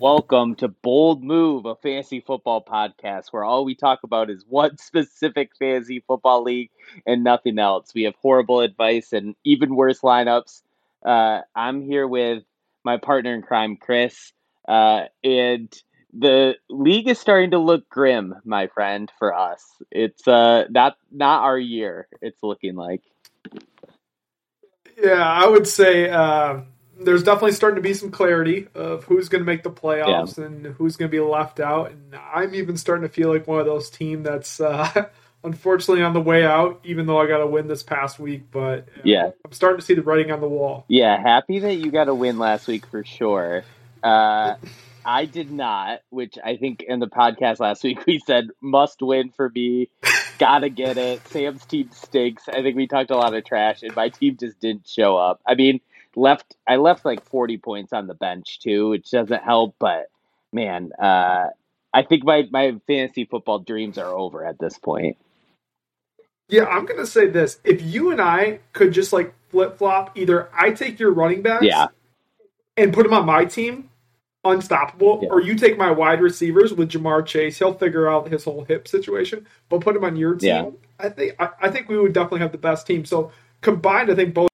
Welcome to Bold Move, a fantasy football podcast where all we talk about is one specific fantasy football league and nothing else. We have horrible advice and even worse lineups. I'm here with my partner in crime, Chris, and the league is starting to look grim, my friend, for us. It's not our year, it's looking like. Yeah, I would say there's definitely starting to be some clarity of who's going to make the playoffs and who's going to be left out. And I'm even starting to feel like one of those teams that's unfortunately on the way out, even though I got a win this past week. But I'm starting to see the writing on the wall. Yeah, happy that you got a win last week for sure. I did not, which I think in the podcast last week we said must win for me. Gotta get it. Sam's team stinks. I think we talked a lot of trash, and my team just didn't show up. I mean, I left like 40 points on the bench too, which doesn't help. But man, I think my fantasy football dreams are over at this point. Yeah, I'm gonna say this: if you and I could just like flip flop, either I take your running backs, and put them on my team, unstoppable, or you take my wide receivers with Ja'Marr Chase. He'll figure out his whole hip situation, but put him on your team. I think we would definitely have the best team. So combined, I think both.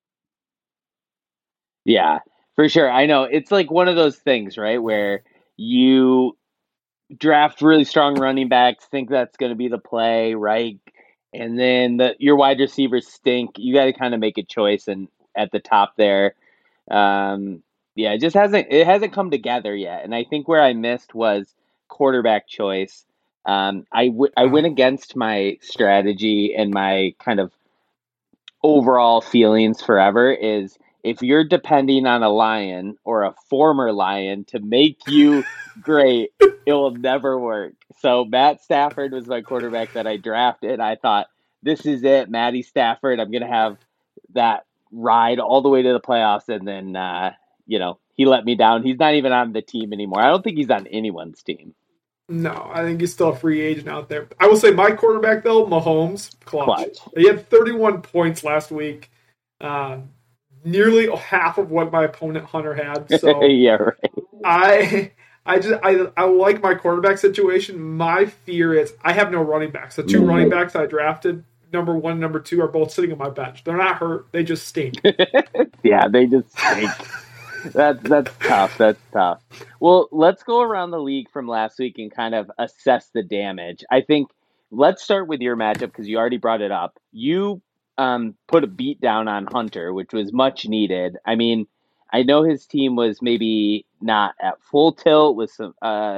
Yeah, for sure. I know it's like one of those things, right, where you draft really strong running backs, think that's going to be the play, right? And then your wide receivers stink. You got to kind of make a choice, and at the top there. It just hasn't come together yet. And I think where I missed was quarterback choice. I went against my strategy and my kind of overall feelings forever is if you're depending on a Lion or a former Lion to make you great, it will never work. So Matt Stafford was my quarterback that I drafted. I thought, this is it, Matty Stafford. I'm going to have that ride all the way to the playoffs. And then, he let me down. He's not even on the team anymore. I don't think he's on anyone's team. No, I think he's still a free agent out there. I will say my quarterback, though, Mahomes, clutch. He had 31 points last week. Nearly half of what my opponent Hunter had. So yeah, right. I like my quarterback situation. My fear is I have no running backs. The two running backs I drafted, number one and number two, are both sitting on my bench. They're not hurt. They just stink. Yeah, they just stink. That's tough. That's tough. Well, let's go around the league from last week and kind of assess the damage. I think let's start with your matchup because you already brought it up. You put a beat down on Hunter, which was much needed. I mean, I know his team was maybe not at full tilt with some,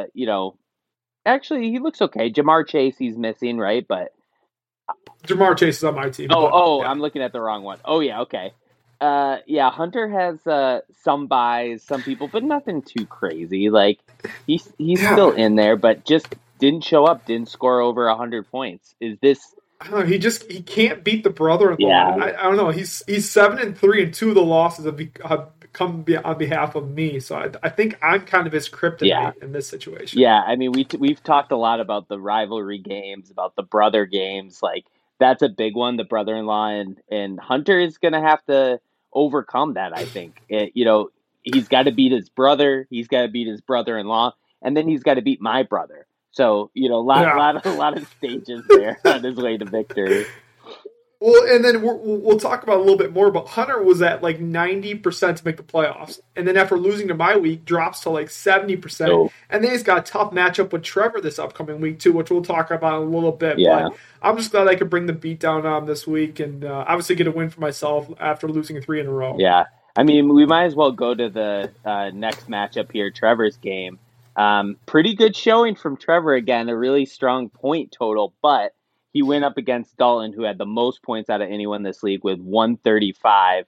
actually he looks okay. Ja'Marr Chase, he's missing, right? But Ja'Marr Chase is on my team. Yeah. I'm looking at the wrong one. Oh yeah, okay. Hunter has some buys, some people, but nothing too crazy. Like he's still in there, but just didn't show up, didn't score over 100 points. Is this? I don't know. He can't beat the brother-in-law. Yeah. I don't know. He's 7-3, and 2 of the losses have come on behalf of me. So I think I'm kind of his kryptonite in this situation. Yeah, I mean we've talked a lot about the rivalry games, about the brother games. Like that's a big one. The brother-in-law and Hunter is going to have to overcome that. I think he's got to beat his brother. He's got to beat his brother-in-law, and then he's got to beat my brother. So, a lot of stages there on his way to victory. Well, and then we'll talk about a little bit more, but Hunter was at like 90% to make the playoffs. And then after losing to my week, drops to like 70%. Oh. And then he's got a tough matchup with Trevor this upcoming week, too, which we'll talk about in a little bit. Yeah. But I'm just glad I could bring the beat down on him this week and obviously get a win for myself after losing 3 in a row. Yeah. I mean, we might as well go to the next matchup here, Trevor's game. Pretty good showing from Trevor again, a really strong point total, but he went up against Dalton, who had the most points out of anyone this league with 135.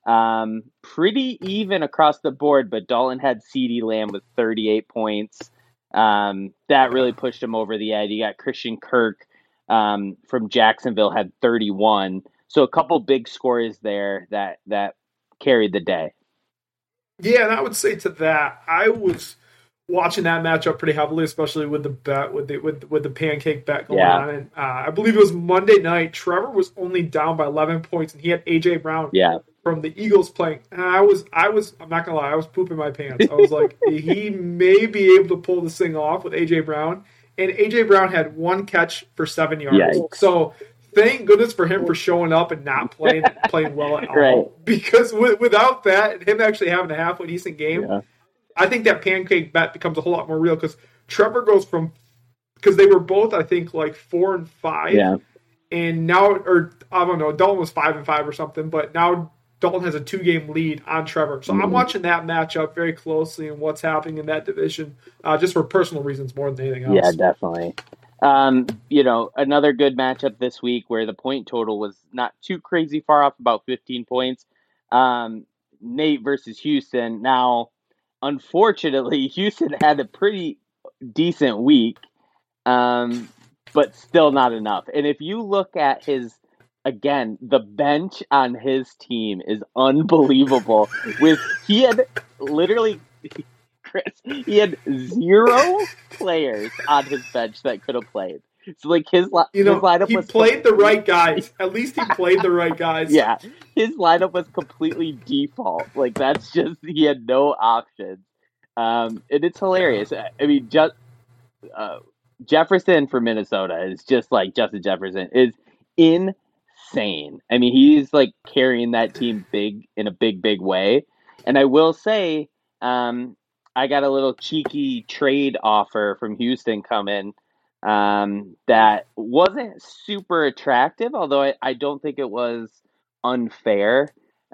Pretty even across the board, but Dalton had CeeDee Lamb with 38 points. That really pushed him over the edge. You got Christian Kirk from Jacksonville had 31. So a couple big scores there that carried the day. Yeah, and I would say to that, I was watching that matchup pretty heavily, especially with the bet with the pancake bet going on. And I believe it was Monday night. Trevor was only down by 11 points, and he had AJ Brown from the Eagles playing, and I'm not gonna lie, I was pooping my pants. I was like, he may be able to pull this thing off with AJ Brown, and AJ Brown had 1 catch for 7 yards. Yikes. So thank goodness for him for showing up and not playing well at all. Right. Because without that, and him actually having a halfway decent game, I think that pancake bet becomes a whole lot more real because Trevor goes from, because they were both, I think, like 4 and 5. Yeah. And now, or I don't know, Dalton was 5 and 5 or something, but now Dalton has a 2-game lead on Trevor. So I'm watching that matchup very closely and what's happening in that division, just for personal reasons more than anything else. Yeah, definitely. Another good matchup this week where the point total was not too crazy far off, about 15 points. Nate versus Houston. Now, unfortunately, Houston had a pretty decent week, but still not enough. And if you look at again, the bench on his team is unbelievable. He had 0 players on his bench that could have played. So like his lineup he was played the right guys. At least he played the right guys. Yeah, his lineup was completely default. Like that's just he had no options, and it's hilarious. I mean, Jefferson for Minnesota is just like Justin Jefferson is insane. I mean, he's like carrying that team in a big way. And I will say, I got a little cheeky trade offer from Houston come in that wasn't super attractive, although I don't think it was unfair.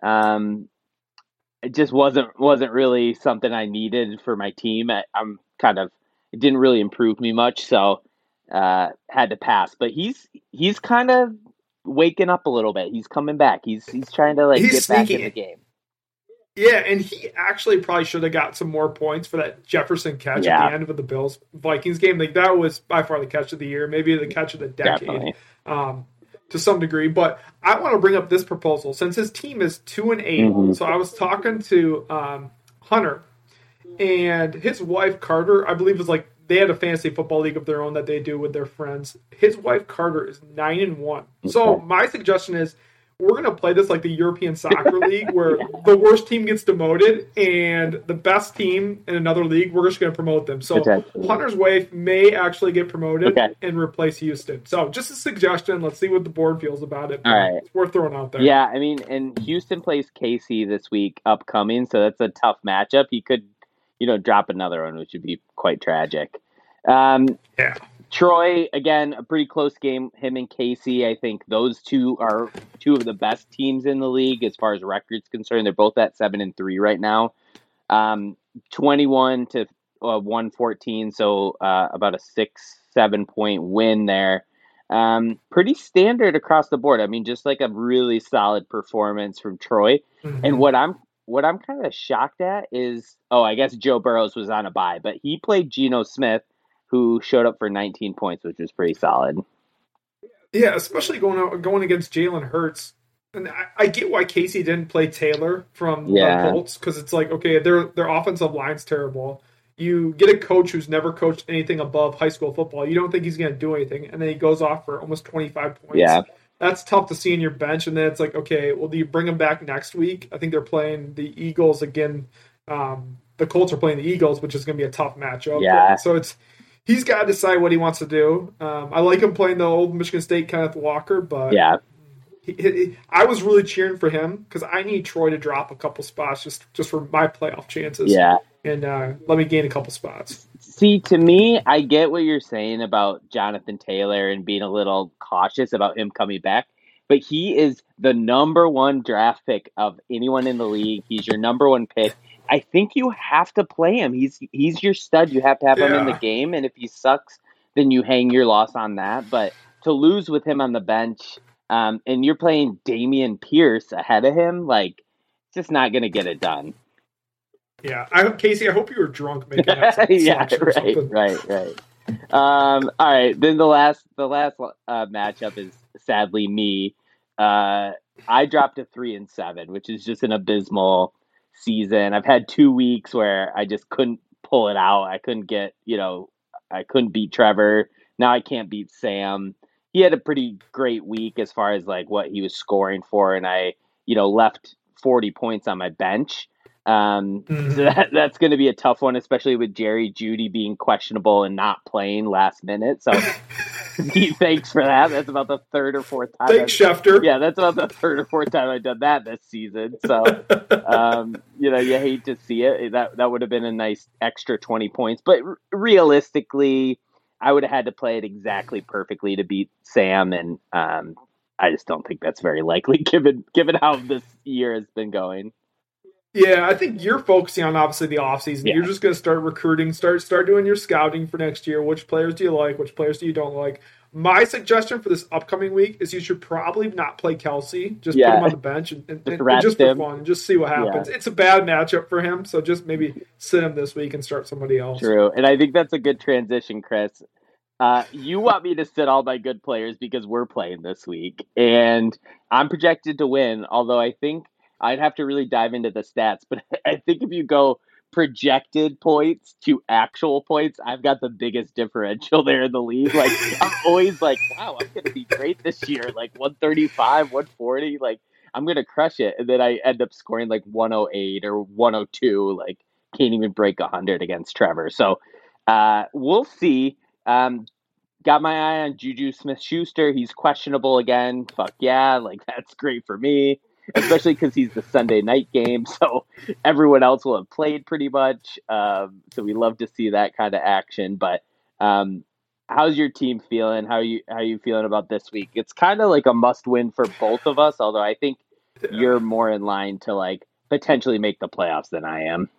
It just wasn't really something I needed for my team. It didn't really improve me much, so had to pass. But he's kind of waking up a little bit. He's coming back. He's trying to get back in the game. Yeah, and he actually probably should have got some more points for that Jefferson catch at the end of the Bills-Vikings game. Like that was by far the catch of the year, maybe the catch of the decade, to some degree. But I want to bring up this proposal since his team is 2-8. So I was talking to Hunter and his wife Carter. I believe is like they had a fantasy football league of their own that they do with their friends. His wife Carter is 9-1. Okay. So my suggestion is, we're going to play this like the European Soccer League where the worst team gets demoted and the best team in another league, we're just going to promote them. So Hunter's wife may actually get promoted and replace Houston. So just a suggestion. Let's see what the board feels about it. All right. It's worth throwing out there. Yeah, I mean, and Houston plays KC this week upcoming, so that's a tough matchup. He could, drop another one, which would be quite tragic. Troy, again, a pretty close game. Him and Casey, I think those two are two of the best teams in the league as far as records concerned. They're both at 7-3 right now. 21 to 114, so about a 6-7 point win there. Pretty standard across the board. I mean, just like a really solid performance from Troy. And what I'm kind of shocked at is, I guess Joe Burrows was on a bye, but he played Geno Smith, who showed up for 19 points, which was pretty solid. Yeah, especially going against Jalen Hurts. And I get why Casey didn't play Taylor from the Colts, because it's like, okay, their offensive line's terrible. You get a coach who's never coached anything above high school football. You don't think he's going to do anything, and then he goes off for almost 25 points. Yeah. That's tough to see in your bench, and then it's like, okay, well, do you bring him back next week? I think they're playing the Eagles again. The Colts are playing the Eagles, which is going to be a tough matchup. Yeah. So he's got to decide what he wants to do. I like him playing the old Michigan State Kenneth Walker, but I was really cheering for him because I need Troy to drop a couple spots just for my playoff chances. Yeah. And let me gain a couple spots. See, to me, I get what you're saying about Jonathan Taylor and being a little cautious about him coming back, but he is the number one draft pick of anyone in the league. He's your number one pick. I think you have to play him. He's your stud. You have to have him in the game, and if he sucks, then you hang your loss on that. But to lose with him on the bench, and you're playing Damian Pierce ahead of him, like, it's just not going to get it done. Yeah, Casey, I hope you were drunk making that right. All right, then the last matchup is sadly me. I dropped a 3-7, which is just an abysmal season. I've had 2 weeks where I just couldn't pull it out. I couldn't beat Trevor. Now I can't beat Sam. He had a pretty great week as far as like what he was scoring for, and I, left 40 points on my bench. Mm-hmm. So that's going to be a tough one, especially with Jerry Jeudy being questionable and not playing last minute. So thanks for that. That's about the third or fourth time. Thanks, Schefter. Yeah, that's about the third or fourth time I've done that this season. So, you hate to see it. That would have been a nice extra 20 points. But realistically, I would have had to play it exactly perfectly to beat Sam, and I just don't think that's very likely given how this year has been going. Yeah, I think you're focusing on obviously the offseason. Yeah. You're just going to start recruiting, start doing your scouting for next year. Which players do you like? Which players do you don't like? My suggestion for this upcoming week is you should probably not play Kelce. Just put him on the bench and just for fun, and just see what happens. Yeah. It's a bad matchup for him, so just maybe sit him this week and start somebody else. True, and I think that's a good transition, Chris. You want me to sit all my good players because we're playing this week, and I'm projected to win, although I think I'd have to really dive into the stats, but I think if you go projected points to actual points, I've got the biggest differential there in the league. Like, I'm always like, wow, I'm going to be great this year. Like 135, 140, like I'm going to crush it. And then I end up scoring like 108 or 102, like can't even break 100 against Trevor. So we'll see. Got my eye on Juju Smith-Schuster. He's questionable again. Fuck yeah. Like, that's great for me, especially because he's the Sunday night game. So everyone else will have played pretty much. So we love to see that kind of action. But how's your team feeling? How you feeling about this week? It's kind of like a must win for both of us, although I think you're more in line to like potentially make the playoffs than I am.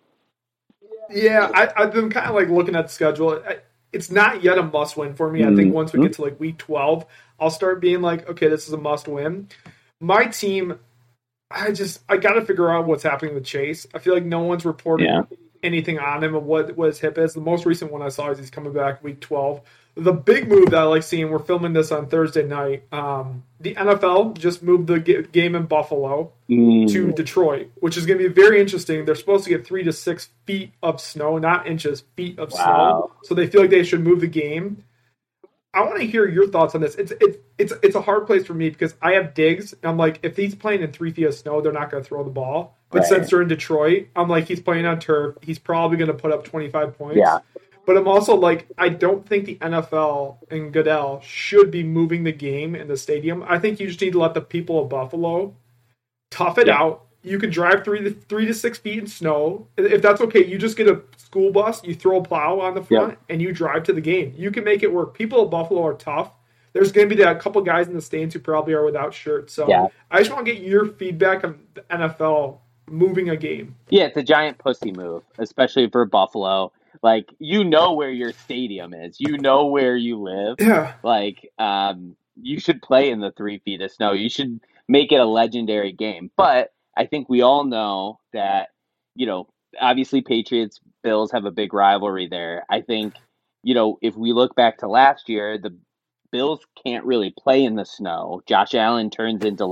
Yeah, I've been kind of like looking at the schedule. It's not yet a must win for me. I think once we get to like week 12, I'll start being like, okay, this is a must win. My team, I got to figure out what's happening with Chase. I feel like no one's reporting anything on him of what his hip is. The most recent one I saw is he's coming back week 12. The big move that I like seeing, we're filming this on Thursday night. The NFL just moved the game in Buffalo to Detroit, which is going to be very interesting. They're supposed to get 3 to 6 feet of snow, not inches, feet of snow. So they feel like they should move the game. I want to hear your thoughts on this. It's a hard place for me because I have Diggs. And I'm like, if he's playing in 3 feet of snow, they're not going to throw the ball. But since they're in Detroit, I'm like, he's playing on turf. He's probably going to put up 25 points. Yeah. But I'm also like, I don't think the NFL and Goodell should be moving the game in the stadium. I think you just need to let the people of Buffalo tough it out. You can drive 3 to 6 feet in snow. If that's okay, you just get a school bus, you throw a plow on the front, and you drive to the game. You can make it work. People of Buffalo are tough. There's going to be a couple guys in the stands who probably are without shirts. So I just want to get your feedback on the NFL moving a game. Yeah, it's a giant pussy move, especially for Buffalo. Like, where your stadium is. Where you live. Yeah. Like, you should play in the 3 feet of snow. You should make it a legendary game. But I think we all know that, obviously Patriots, Bills have a big rivalry there. I think, if we look back to last year, the Bills can't really play in the snow. Josh Allen turns into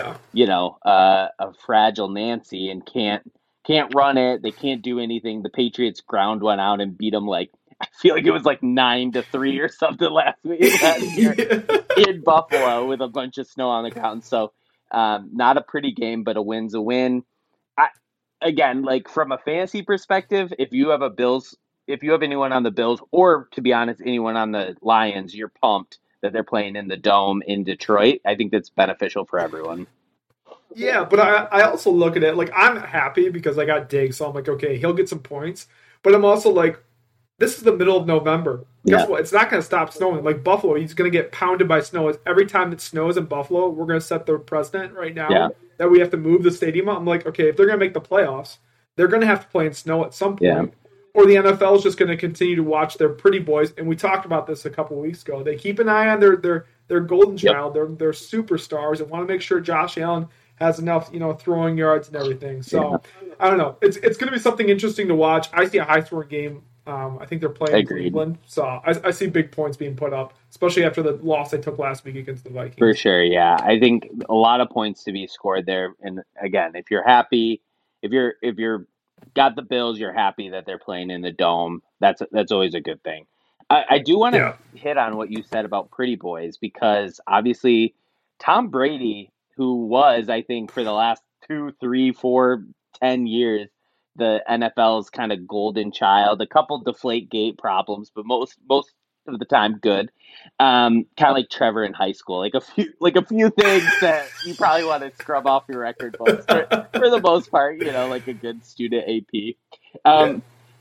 a fragile Nancy and can't run it. They can't do anything. The Patriots ground one out and beat them I feel like it was 9-3 or something last week in Buffalo with a bunch of snow on the ground. So not a pretty game, but a win's a win. Again, from a fantasy perspective, if you have anyone on the Bills, or to be honest, anyone on the Lions, you're pumped that they're playing in the Dome in Detroit. I think that's beneficial for everyone. Yeah, but I also look at it I'm happy because I got Diggs, so I'm like, okay, he'll get some points. But I'm also like, this is the middle of November. Guess what? It's not going to stop snowing. Like Buffalo, he's going to get pounded by snow. Every time it snows in Buffalo, we're going to set the precedent right now that we have to move the stadium. I'm like, okay, if they're going to make the playoffs, they're going to have to play in snow at some point. Yeah. Or the NFL is just going to continue to watch their pretty boys. And we talked about this a couple of weeks ago. They keep an eye on their golden child, their superstars, and want to make sure Josh Allen has enough, throwing yards and everything. So, I don't know. It's going to be something interesting to watch. I see a high-scoring game. I think they're playing Cleveland. So, I see big points being put up, especially after the loss they took last week against the Vikings. For sure, yeah. I think a lot of points to be scored there. And, again, if you're happy, if you're got the Bills, you're happy that they're playing in the Dome. That's always a good thing. I do want to hit on what you said about pretty boys, because, obviously, Tom Brady, who was, I think, for the last 2, 3, 4, 10 years, the NFL's kind of golden child. A couple deflate gate problems, but most of the time good. Kind of like Trevor in high school, like a few things that you probably want to scrub off your record books. For the most part, like a good student AP.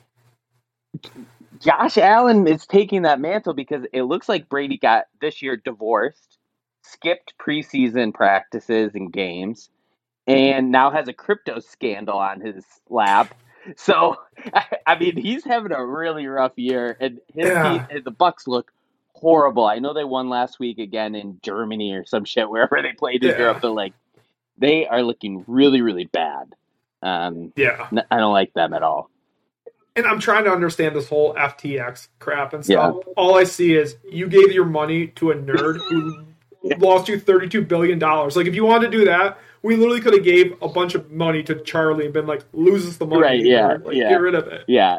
Josh Allen is taking that mantle because it looks like Brady got this year divorced, skipped preseason practices and games, and now has a crypto scandal on his lap. So, I mean, he's having a really rough year, and his team, the Bucs look horrible. I know they won last week again in Germany or some shit, wherever they played in Europe, but they are looking really, really bad. I don't like them at all. And I'm trying to understand this whole FTX crap and stuff. Yeah. All I see is you gave your money to a nerd who lost you $32 billion. Like, if you wanted to do that, we literally could have gave a bunch of money to Charlie and been like, lose us the money. Right, get rid of it. Yeah.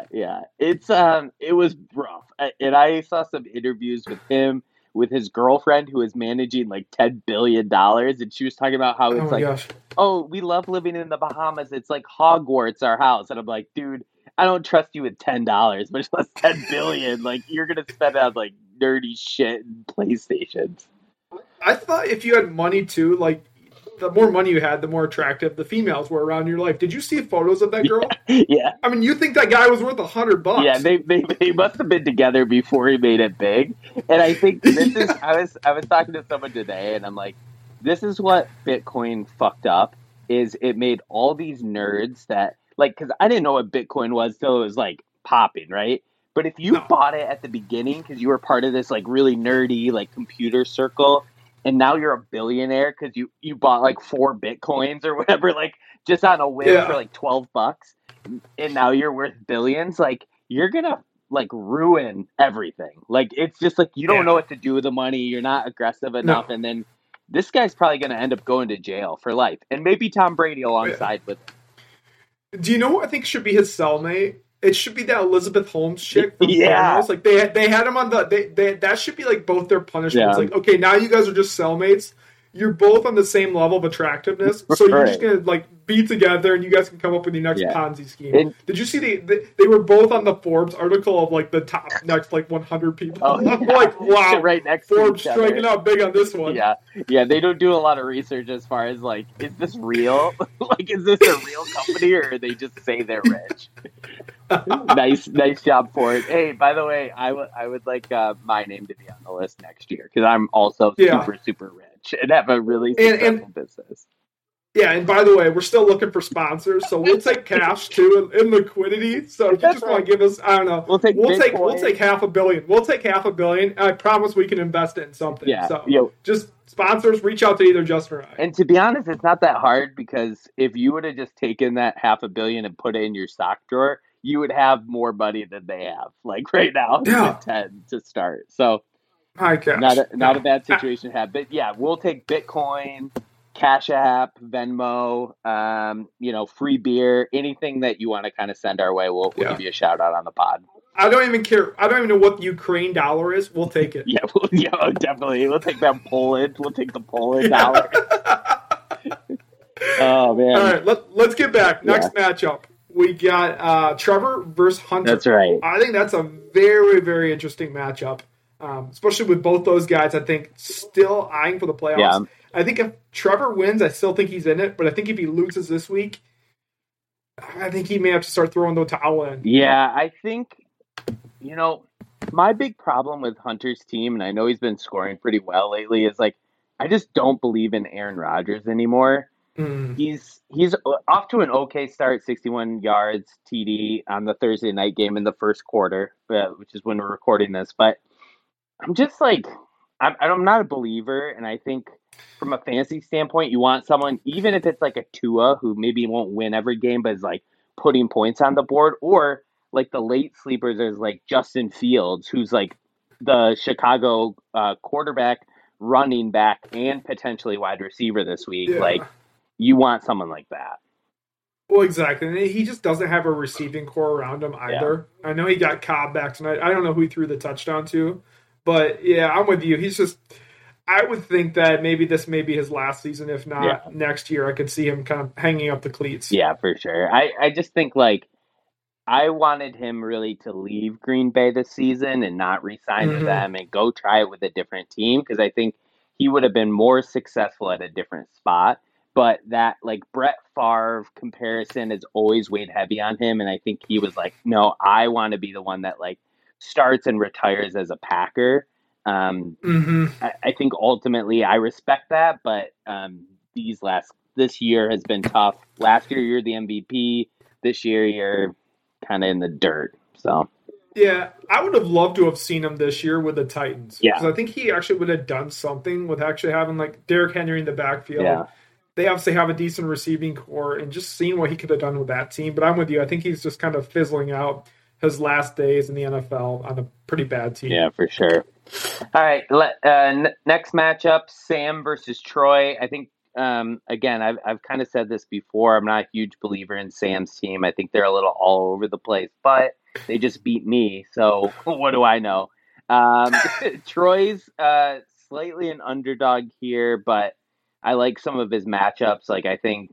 It was rough. And I saw some interviews with him, with his girlfriend who is managing like $10 billion. And she was talking about how it's we love living in the Bahamas. It's like Hogwarts, our house. And I'm like, dude, I don't trust you with $10, much less $10 billion. Like, you're gonna spend it on like nerdy shit and PlayStations. I thought if you had money too, like the more money you had, the more attractive the females were around your life. Did you see photos of that girl? Yeah. I mean, you think that guy was worth $100? Yeah, they must have been together before he made it big. And I think this is. I was talking to someone today, and I'm like, this is what Bitcoin fucked up. Is it made all these nerds that. Like, because I didn't know what Bitcoin was till it was, like, popping, right? But if you bought it at the beginning because you were part of this, like, really nerdy, like, computer circle, and now you're a billionaire because you bought, like, 4 Bitcoins or whatever, like, just on a whim for, like, $12, and now you're worth billions, like, you're gonna, like, ruin everything. Like, it's just, like, you don't know what to do with the money, you're not aggressive enough, and then this guy's probably gonna end up going to jail for life. And maybe Tom Brady alongside with him. Do you know what I think should be his cellmate? It should be that Elizabeth Holmes chick from Thanos. Like they had him on that should be like both their punishments. Like, okay, now you guys are just cellmates. You're both on the same level of attractiveness, so you're just gonna like be together, and you guys can come up with your next Ponzi scheme. And did you see they were both on the Forbes article of like the top next like 100 people? I'm like, wow, right next Forbes striking out big on this one. Yeah, they don't do a lot of research as far as like, is this real? Like, is this a real company, or are they just say they're rich? Nice job for it. Hey, by the way, I would like my name to be on the list next year because I'm also super rich and have a really successful business. Yeah, and by the way, we're still looking for sponsors, so we'll take cash too and liquidity. So if you just want to give us, I don't know, we'll take $500 million. We'll take $500 million. I promise we can invest it in something. Yeah, so just sponsors, reach out to either Justin or I. And to be honest, it's not that hard because if you would have just taken that $500 million and put it in your stock drawer, you would have more money than they have, like right now, to start. So, not a bad situation to have. But yeah, we'll take Bitcoin, Cash App, Venmo, free beer, anything that you want to kind of send our way. We'll give you a shout out on the pod. I don't even care. I don't even know what the Ukraine dollar is. We'll take it. Yeah, definitely. We'll take that Poland. We'll take the Poland dollar. Oh man! All right, let's get back. Next matchup. We got Trevor versus Hunter. That's right. I think that's a very, very interesting matchup, especially with both those guys, I think, still eyeing for the playoffs. Yeah. I think if Trevor wins, I still think he's in it, but I think if he loses this week, I think he may have to start throwing the towel in. Yeah, I think, my big problem with Hunter's team, and I know he's been scoring pretty well lately, is like, I just don't believe in Aaron Rodgers anymore. He's off to an okay start, 61 yards TD on the Thursday night game in the first quarter, which is when we're recording this. But I'm just like, I'm not a believer, and I think from a fantasy standpoint, you want someone, even if it's like a Tua who maybe won't win every game, but is like putting points on the board, or like the late sleepers, there's like Justin Fields, who's like the Chicago quarterback, running back, and potentially wide receiver this week. Yeah. Like, you want someone like that. Well, exactly. And he just doesn't have a receiving core around him either. Yeah. I know he got Cobb back tonight. I don't know who he threw the touchdown to. But, yeah, I'm with you. He's just I would think that maybe this may be his last season. If Yeah. not next year, I could see him kind of hanging up the cleats. Yeah, for sure. I just think like I wanted him really to leave Green Bay this season and not re-sign with them and go try it with a different team because I think he would have been more successful at a different spot. But that like Brett Favre comparison has always weighed heavy on him, and I think he was like, no, I want to be the one that like starts and retires as a Packer. I think ultimately I respect that, but this year has been tough. Last year you're the MVP. This year you're kind of in the dirt. So yeah, I would have loved to have seen him this year with the Titans. Yeah, because I think he actually would have done something with actually having like Derrick Henry in the backfield. Yeah. They obviously have a decent receiving core, and just seeing what he could have done with that team. But I'm with you. I think he's just kind of fizzling out his last days in the NFL on a pretty bad team. Yeah, for sure. All right, next matchup: Sam versus Troy. I think again, I've kind of said this before. I'm not a huge believer in Sam's team. I think they're a little all over the place, but they just beat me. So what do I know? Troy's slightly an underdog here, but I like some of his matchups. Like I think,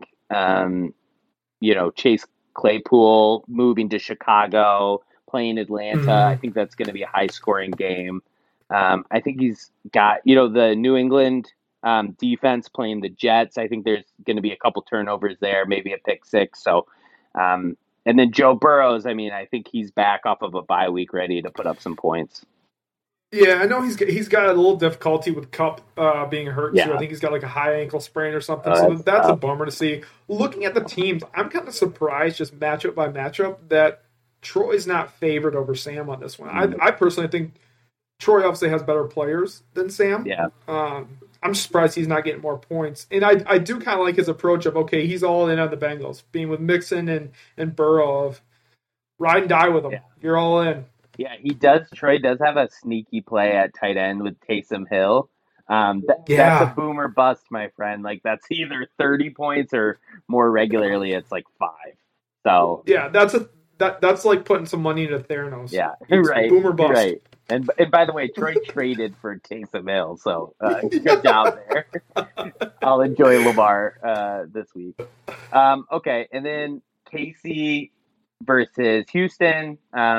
Chase Claypool moving to Chicago, playing Atlanta. I think that's going to be a high scoring game. I think he's got, the New England defense playing the Jets. I think there's going to be a couple turnovers there, maybe a pick six. So, and then Joe Burrows, I think he's back off of a bye week ready to put up some points. Yeah, I know he's got a little difficulty with Kupp being hurt too. I think he's got like a high ankle sprain or something. So that's a bummer to see. Looking at the teams, I'm kind of surprised just matchup by matchup that Troy's not favored over Sam on this one. I personally think Troy obviously has better players than Sam. Yeah. I'm surprised he's not getting more points. And I do kind of like his approach of, okay, he's all in on the Bengals, being with Mixon and Burrow of ride and die with them. Yeah. You're all in. Yeah, he does. Troy does have a sneaky play at tight end with Taysom Hill. That's a boomer bust, my friend. Like that's either 30 points or more regularly, it's like 5. So yeah, that's like putting some money into Theranos. Yeah, it's right. Boomer bust. Right. And by the way, Troy traded for Taysom Hill, so good job there. I'll enjoy Lamar this week. Okay, and then KC versus Houston.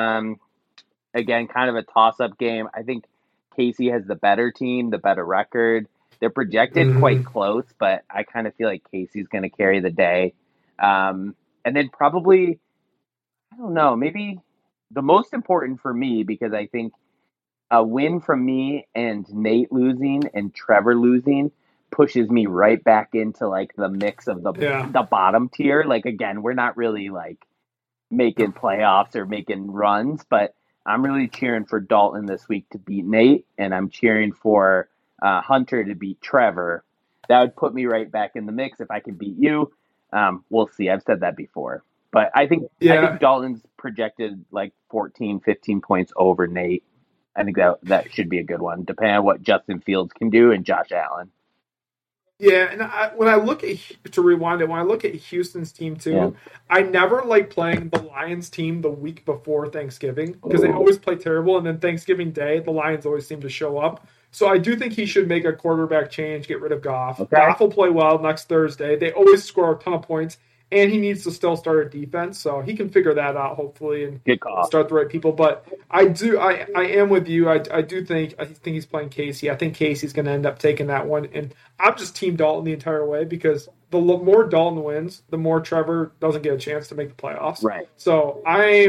Again, kind of a toss-up game. I think KC has the better team, the better record. They're projected quite close, but I kind of feel like KC's going to carry the day. And then probably, I don't know, maybe the most important for me, because I think a win from me and Nate losing and Trevor losing pushes me right back into like the mix of the bottom tier. Like, again, we're not really like making playoffs or making runs, but I'm really cheering for Dalton this week to beat Nate, and I'm cheering for Hunter to beat Trevor. That would put me right back in the mix if I can beat you. We'll see. I've said that before. But I think Dalton's projected like 14, 15 points over Nate. I think that should be a good one, depending on what Justin Fields can do and Josh Allen. Yeah, and when I look at Houston's team too, I never like playing the Lions team the week before Thanksgiving because they always play terrible, and then Thanksgiving Day, the Lions always seem to show up. So I do think he should make a quarterback change, get rid of Goff. Okay. Goff will play well next Thursday. They always score a ton of points, and he needs to still start a defense, so he can figure that out hopefully and start the right people. But I am with you. I think he's playing Casey. I think Casey's going to end up taking that one, and I'm just team Dalton the entire way because the more Dalton wins, the more Trevor doesn't get a chance to make the playoffs. Right. So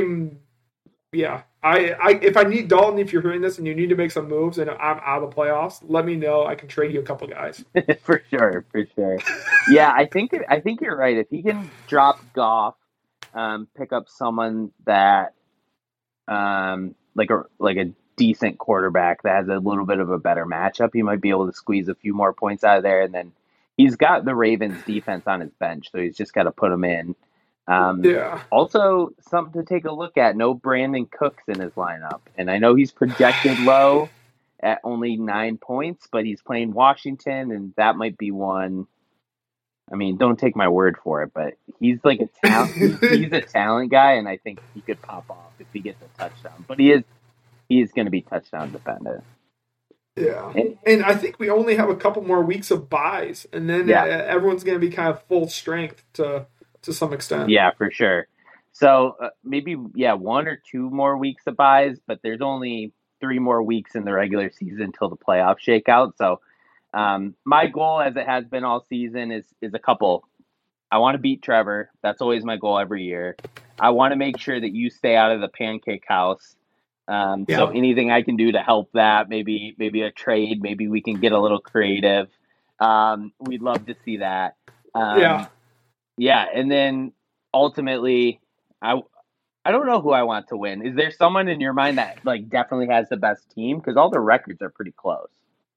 if I need Dalton, if you're hearing this and you need to make some moves and I'm out of the playoffs, let me know. I can trade you a couple guys. For sure. Yeah, I think you're right. If he can drop Goff, pick up someone that like a decent quarterback that has a little bit of a better matchup, he might be able to squeeze a few more points out of there. And then he's got the Ravens defense on his bench, so he's just got to put them in. Also, something to take a look at. No Brandon Cooks in his lineup. And I know he's projected low at only 9 points, but he's playing Washington, and that might be one. I mean, don't take my word for it, but he's like a talent. He's a talent guy, and I think he could pop off if he gets a touchdown. But he is going to be touchdown dependent. Yeah, and I think we only have a couple more weeks of buys, and then everyone's going to be kind of full strength to some extent. Yeah, for sure. So maybe 1 or 2 more weeks of buys, but there's only 3 more weeks in the regular season until the playoffs shake out. So my goal, as it has been all season, is a couple. I want to beat Trevor. That's always my goal every year. I want to make sure that you stay out of the pancake house. So anything I can do to help that, maybe a trade, maybe we can get a little creative. We'd love to see that. Yeah, and then ultimately, I don't know who I want to win. Is there someone in your mind that like definitely has the best team? Because all the records are pretty close.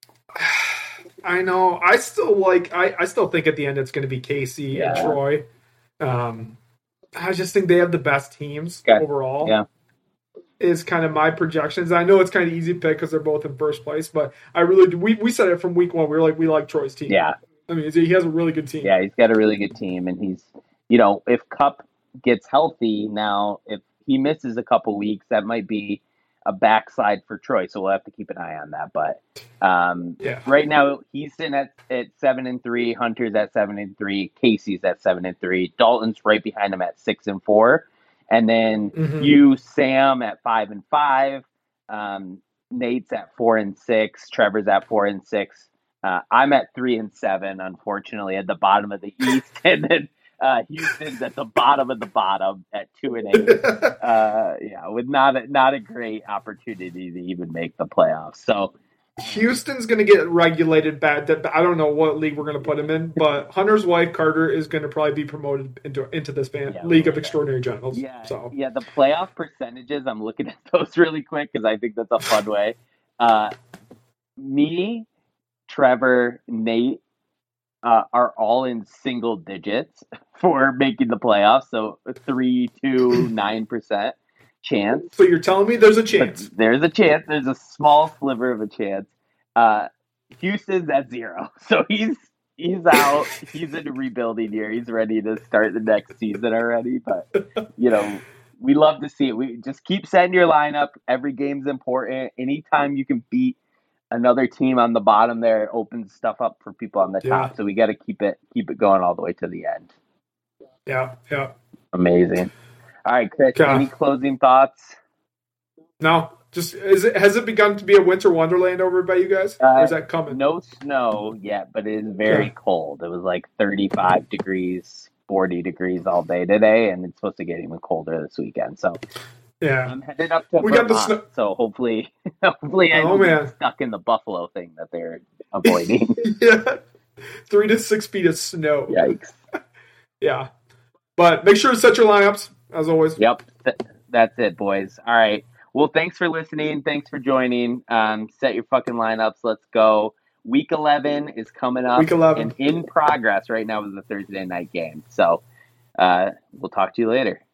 I know. I still think at the end it's going to be Casey and Troy. I just think they have the best teams overall. Yeah. Is kind of my projections. I know it's kind of easy to pick because they're both in first place, but I really do. We said it from week one. We were like, we like Troy's team. Yeah. I mean, he has a really good team. Yeah, he's got a really good team, and he's, if Cup gets healthy now, if he misses a couple weeks, that might be a backslide for Troy. So we'll have to keep an eye on that. But right now he's sitting at 7-3, Hunter's at 7-3, Casey's at 7-3, Dalton's right behind him at 6-4, and then you, Sam, at 5-5, Nate's at 4-6, Trevor's at 4-6. I'm at 3-7, unfortunately, at the bottom of the East, and then Houston's at the bottom of the bottom at 2-8. With not a great opportunity to even make the playoffs. So Houston's going to get regulated bad. I don't know what league we're going to put him in, but Hunter's wife Carter is going to probably be promoted into this League of Extraordinary Gentles. Yeah, so the playoff percentages. I'm looking at those really quick because I think that's a fun way. Me, Trevor, Nate are all in single digits for making the playoffs. So 3-9% chance. So you're telling me there's a chance? But there's a chance. There's a small sliver of a chance. Houston's at 0. So he's out. He's in a rebuilding year. He's ready to start the next season already. But, we love to see it. We just keep setting your lineup. Every game's important. Anytime you can beat another team on the bottom there, it opens stuff up for people on the top. So we got to keep it going all the way to the end. Yeah. Amazing. All right, Chris, any closing thoughts? No. Just has it begun to be a winter wonderland over by you guys? Or is that coming? No snow yet, but it is very cold. It was like 35 degrees, 40 degrees all day today, and it's supposed to get even colder this weekend. So I'm headed up to Vermont, so hopefully I don't get stuck in the Buffalo thing that they're avoiding. 3 to 6 feet of snow. Yikes. Yeah. But make sure to set your lineups, as always. Yep. That's it, boys. All right. Well, thanks for listening. Thanks for joining. Set your fucking lineups. Let's go. Week 11 is coming up. Week 11. And in progress right now is the Thursday night game. So we'll talk to you later.